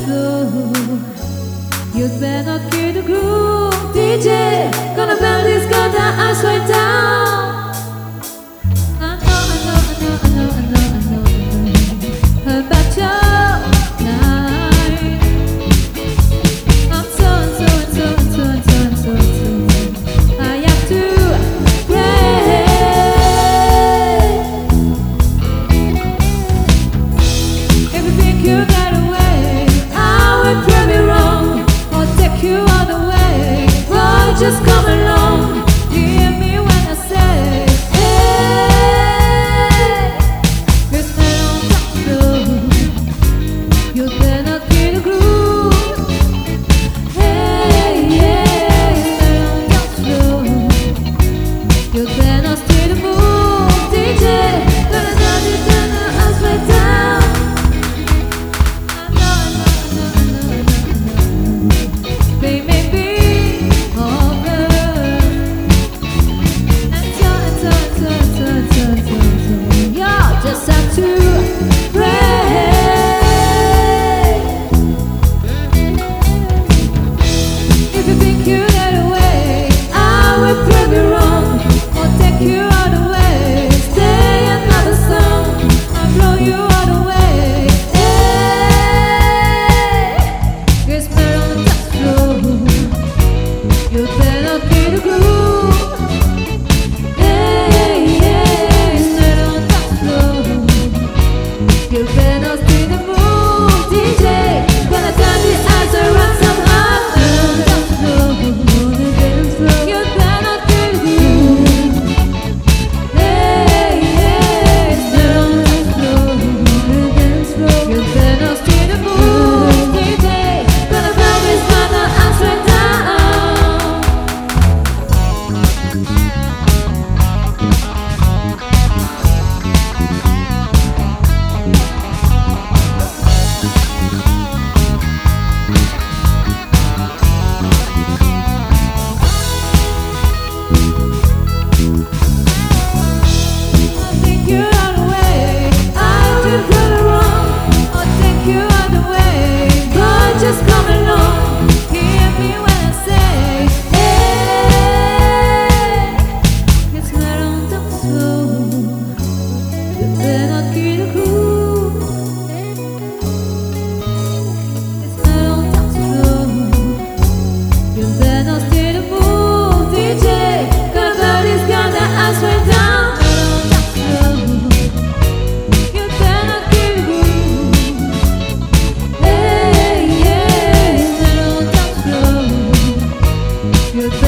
floor. You'd better kill the groove, DJ. Gonna bend this girl that I swear down. I know about your night. I'm so I have to pray. If you think you got away, I will prove you wrong. I'll take you all the way. Boy, just come along. Hear me when I say, hey, it's been on top floor. You better kill the groove. Hey, yeah, it's been on top floor. You better steer the move, DJ. Gonna dance it down the upside down. They may be over. You just have to pray. If you think you get away, I will prove you wrong. I'll take you all the way. Stay another song. I'll blow you all the way. Hey, it's better on the floor. You better kill the groove. Hey, yeah, it's better on the floor. You better steer the move, DJ. Gonna turn the eyes around somehow. On the floor, on the dance floor. You better kill the groove. Hey, yeah, it's better on the floor, on the dance floor. You better steer the move, DJ. Gonna blow this mother upside down. I'll take you all the way. I will prove it wrong. I'll take you all the way. Boy, just come along. Hear me when I say, hey, it's not on the floor. You better kill the groove. It's not on the floor. You better steer the move, DJ. Gonna blow this gun that I swear down. You better kill the groove. Hey, yeah, it's not on the floor. You